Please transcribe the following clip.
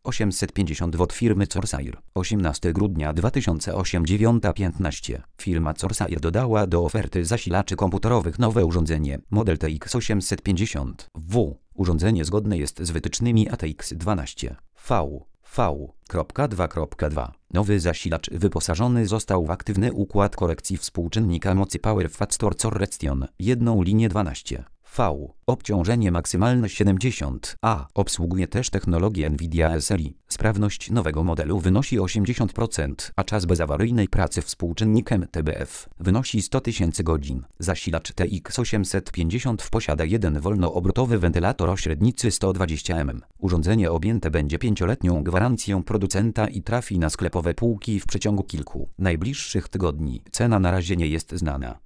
850 W firmy Corsair. 18 grudnia 2008 9:15. Firma Corsair dodała do oferty zasilaczy komputerowych nowe urządzenie, model TX850W. Urządzenie zgodne jest z wytycznymi ATX12V. Nowy zasilacz wyposażony został w aktywny układ korekcji współczynnika mocy Power Factor Correction, jedną linię 12V. Obciążenie maksymalne 70A. Obsługuje też technologię NVIDIA SLI. Sprawność nowego modelu wynosi 80%, a czas bezawaryjnej pracy współczynnikiem TBF wynosi 100 000 godzin. Zasilacz TX850 posiada jeden wolnoobrotowy wentylator o średnicy 120 mm. Urządzenie objęte będzie 5-letnią gwarancją producenta i trafi na sklepowe półki w przeciągu kilku najbliższych tygodni. Cena na razie nie jest znana.